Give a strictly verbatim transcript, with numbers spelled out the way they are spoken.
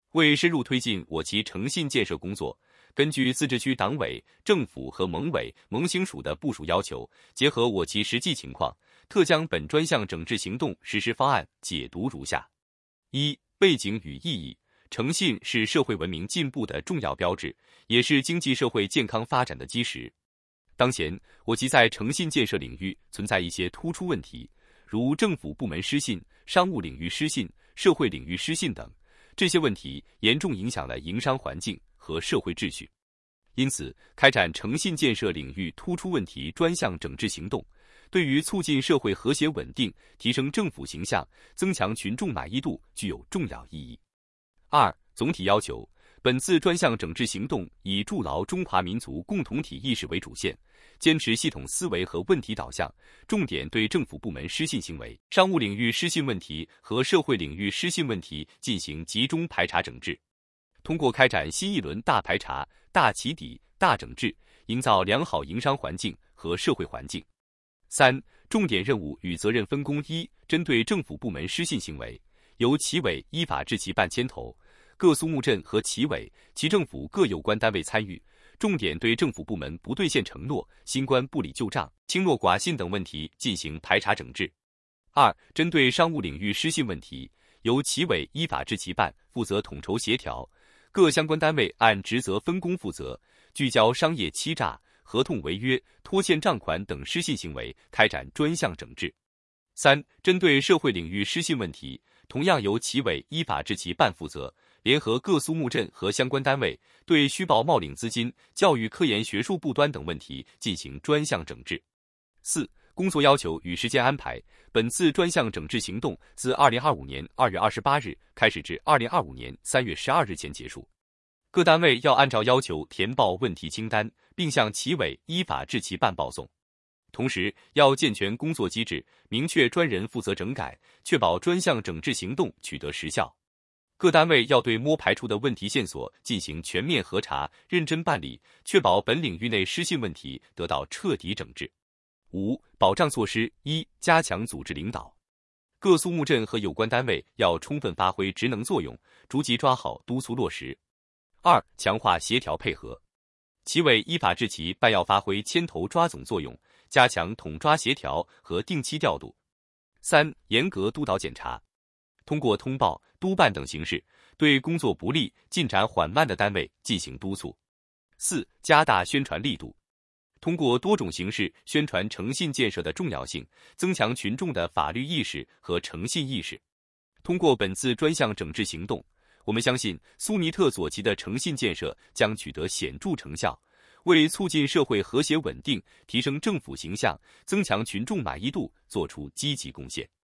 为深入推进我旗诚信建设工作，根据自治区党委、政府和盟委、盟行署的部署要求，结合我旗实际情况，特将本专项整治行动实施方案解读如下：一、背景与意义。诚信是社会文明进步的重要标志，也是经济社会健康发展的基石。当前，我旗在诚信建设领域存在一些突出问题，如政府部门失信、商务领域失信、社会领域失信等。这些问题严重影响了营商环境和社会秩序，因此，开展诚信建设领域突出问题专项整治行动，对于促进社会和谐稳定、提升政府形象、增强群众满意度具有重要意义。二、总体要求，本次专项整治行动以筑牢中华民族共同体意识为主线，坚持系统思维和问题导向，重点对政府部门失信行为、商务领域失信问题和社会领域失信问题进行集中排查整治。通过开展新一轮大排查、大起底、大整治，营造良好营商环境和社会环境。三、重点任务与责任分工：一、针对政府部门失信行为，由旗委依法治其办牵头，各苏木镇和旗委、其政府各有关单位参与，重点对政府部门不兑现承诺、新官不理旧账、轻诺寡信等问题进行排查整治。二、针对商务领域失信问题，由旗委依法治其办，负责统筹协调，各相关单位按职责分工负责，聚焦商业欺诈、合同违约、拖欠账款等失信行为，开展专项整治。三、针对社会领域失信问题，同样由旗委依法治其办负责，联合各苏木镇和相关单位，对虚报冒领资金、教育科研学术不端等问题进行专项整治。四、工作要求与时间安排，本次专项整治行动自二零二五年二月二十八日开始至二零二五年三月十二日前结束。各单位要按照要求填报问题清单，并向旗委依法治其办报送。同时，要健全工作机制，明确专人负责整改，确保专项整治行动取得实效。各单位要对摸排出的问题线索进行全面核查，认真办理，确保本领域内失信问题得到彻底整治。五、保障措施：一、加强组织领导，各苏木镇和有关单位要充分发挥职能作用，逐级抓好督促落实。二、强化协调配合，旗委依法治其办要发挥牵头抓总作用，加强统抓协调和定期调度。三、严格督导检查，通过通报、督办等形式，对工作不力、进展缓慢的单位进行督促。四、加大宣传力度，通过多种形式宣传诚信建设的重要性，增强群众的法律意识和诚信意识。通过本次专项整治行动，我们相信苏尼特左旗的诚信建设将取得显著成效，为促进社会和谐稳定、提升政府形象、增强群众满意度作出积极贡献。